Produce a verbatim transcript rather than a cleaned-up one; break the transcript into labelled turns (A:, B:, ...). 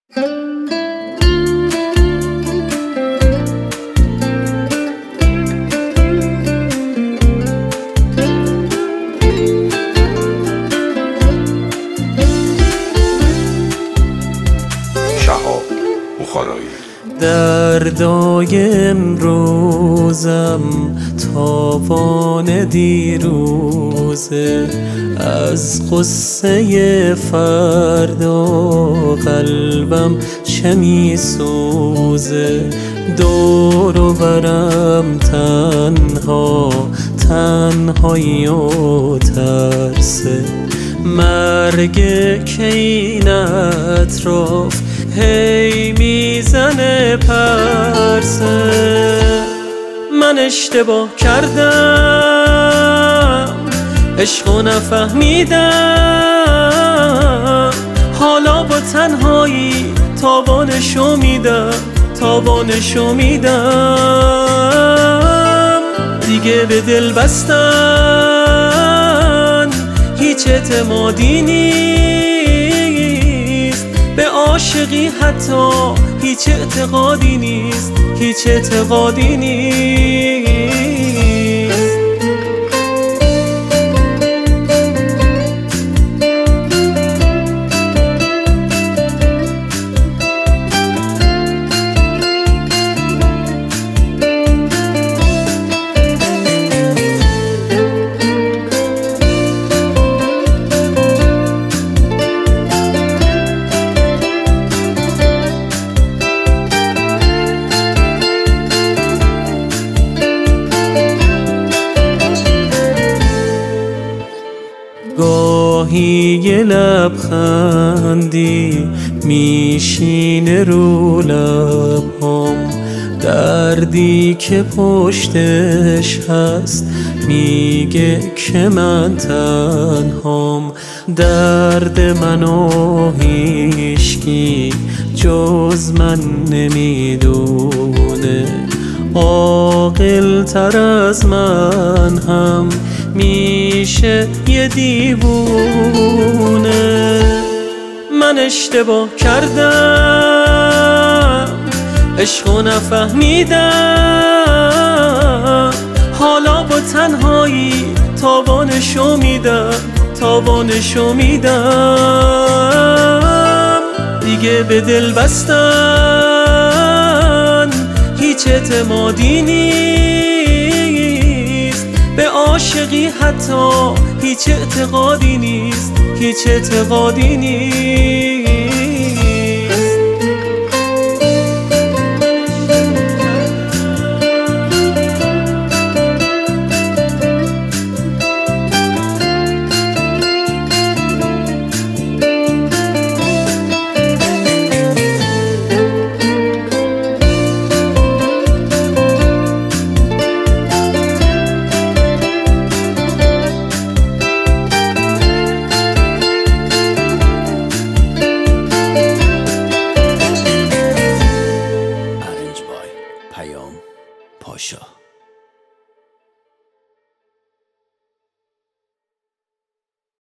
A: شهاب بخارایی.
B: دردای امروزم تاوان دیروزه، از قصه فردا قلبم چه می سوزه. دور و برم تنها تنهایی و ترسه، مرگ که این اطراف هی میزنه پرسه. من اشتباه کردم، عشقو نفهمیدم، حالا با تنهایی تاوانشو میدم تاوانشو میدم. دیگه به دل بستن هیچ اعتمادی نیست، به عاشقی حتی هیچ اعتقادی نیست هیچ اعتقادی نیست. گاهی یه لبخندی میشینه رو لبهام، دردی که پشتش هست میگه که من تنهام. درد منو هیچکی جز من نمیدونه، عاقل تر از من هم میشه یه دیوونه. من اشتباه کردم، عشقو نفهمیدم، حالا با تنهایی تاوانشو میدم تاوانشو میدم. دیگه به دل بستن هیچ اعتمادی نیست، به عاشقی حتی هیچ اعتقادی نیست هیچ اعتقادی نیست.